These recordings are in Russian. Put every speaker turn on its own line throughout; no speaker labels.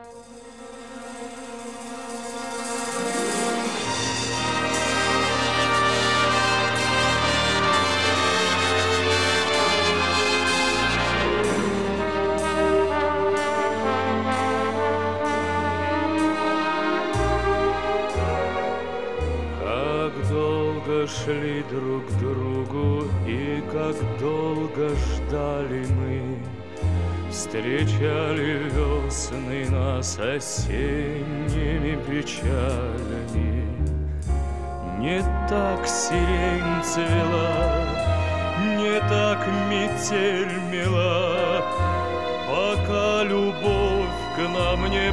Шли друг к другу, и как долго ждали мы, встречали весны нас осенними печалями. Не так сирень цвела, не так метель мела, пока любовь к нам не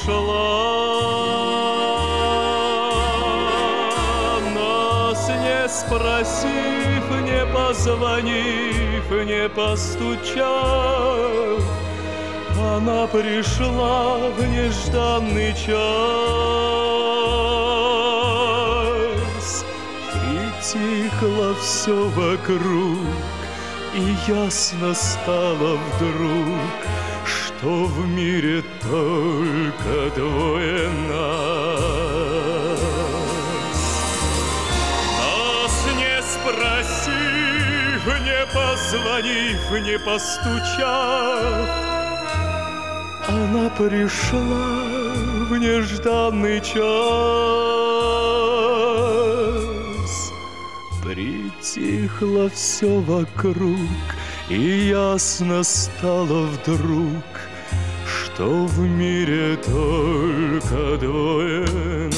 пришла. Не спросив, не позвонив, не постучав, она пришла в нежданный час. Притихло все вокруг, и ясно стало вдруг, что в мире только двое нас. Спросив, не позвонив, не постучав, она пришла в нежданный час. Притихло все вокруг, и ясно стало вдруг, что в мире только двое нас.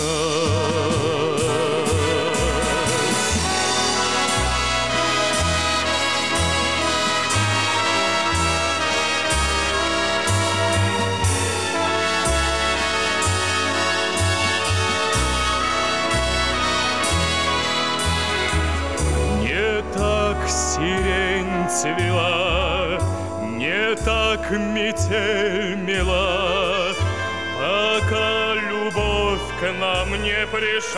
Сирень цвела, не так метель мела, пока любовь к нам не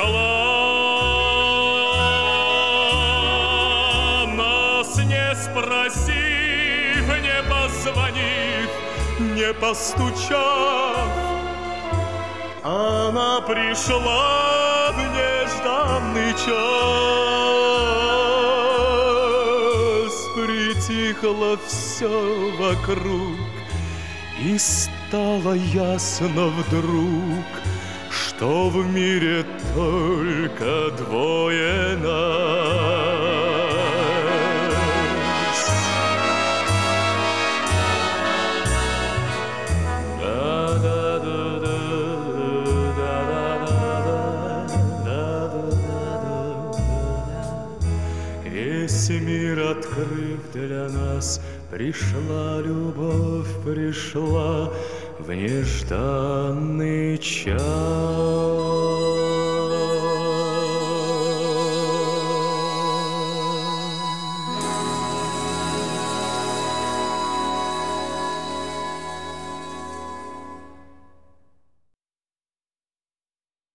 пришла. Нас не спросив, не позвонив, не постучав, она пришла в нежданный час. Притихло все вокруг, и стало ясно вдруг, что в мире только двое нас. Весь мир открыв для нас, пришла любовь, пришла в нежданный час.